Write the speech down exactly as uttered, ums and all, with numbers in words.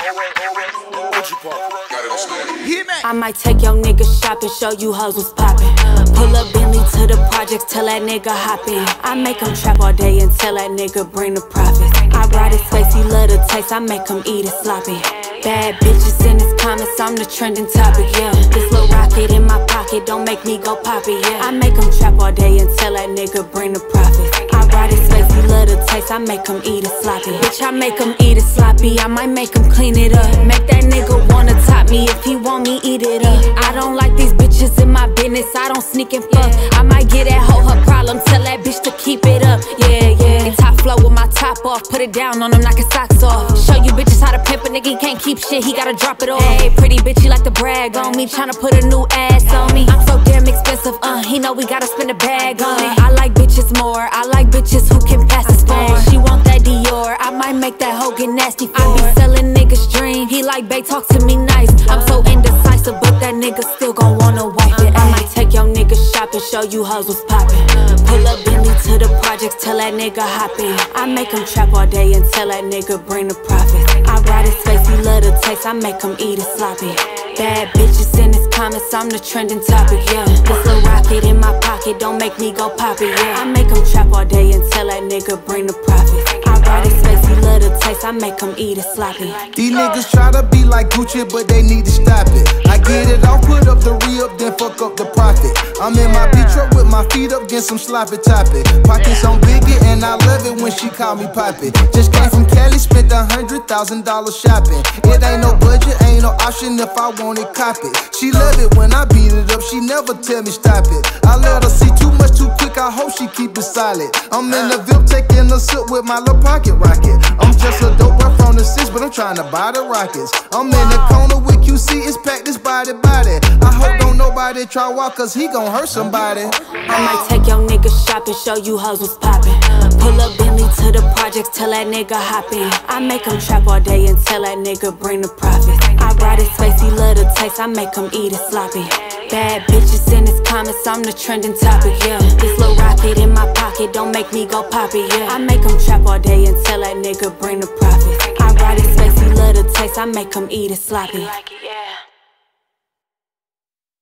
I might take your nigga shopping, show you hoes what's poppin'. Pull up Bentley to the projects, tell that nigga hop in. I make him trap all day and tell that nigga bring the profits. I ride his face, he love the taste, I make him eat it sloppy. Bad bitches in his comments, I'm the trending topic, yeah. This little rocket in my pocket, don't make me go poppy, yeah. I make him trap all day and tell that nigga bring the profits. I ride his face, he love the taste, I make him eat it sloppy. Bitch, I make him eat it sloppy, I might make him clean it up. Make that nigga wanna top me, if he want me, eat it up. I don't like these bitches in my business, I don't sneak and fuck. I might get that hoe her problem, tell that bitch to keep it up, yeah, yeah. Top flow with my top off, put it down on him, knock his socks off. Show you bitches how to pimp a nigga, he can't keep shit, he gotta drop it off. Hey, pretty bitch, he like to brag on me, tryna put a new ass on me. I'm so damn expensive, uh, he know we gotta spend a bag on it. I like bitches more, I like bitches who can pass the spoon. She want that Dior, I might make that hoe get nasty for I be selling niggas dream, he like bae, talk to me nice. I'm so indecisive, but that nigga still gon' wanna wipe it. I might take your nigga shopping, show you hoes what's poppin'. Pull up Bentley to the projects, tell that nigga hop in. I make him trap all day and tell that nigga bring the profits. I ride his face, he love the taste, I make him eat it sloppy. Bad bitches in his comments, I'm the trending topic, yeah. This little rocket in my pocket, don't make me go poppy, yeah. I make him trap all day and tell that nigga bring the profits. I ride his face, he love the taste, I make him eat it sloppy. These niggas try to be like Gucci, but they need to stop it. I get it off, put up the re-up, then fuck up the profit. I'm in my beat truck with my feet up, get some sloppy topic. Pockets on Biggie, and I love it when she call me Poppy. Just came from Cali, spent a hundred thousand dollars shopping. It ain't no budget, ain't no option if I want it, cop it. She love it when I beat it up, she never tell me stop it. I let her see too much too quick, I hope she keep it solid. I'm in the V I P taking a sip with my little pocket rocket. I'm just a dope boy from the six, but I'm trying to buy the rockets. I'm in the corner with Q C, it's packed, this body body. I hope don't nobody try walk, cause he gon' hurt somebody. I might take your nigga shopping, show you hoes what's poppin'. Pull up Bentley to the projects, tell that nigga hop in. I make him trap all day and tell that nigga bring the profits. I ride his face, he love the taste, I make him eat it sloppy. Bad bitches in his comments, I'm the trending topic, yeah. This little rocket in my pocket, don't make me go poppy, yeah. I make him trap all day and tell that nigga bring the profits. I ride his face, he love the taste, I make him eat it sloppy.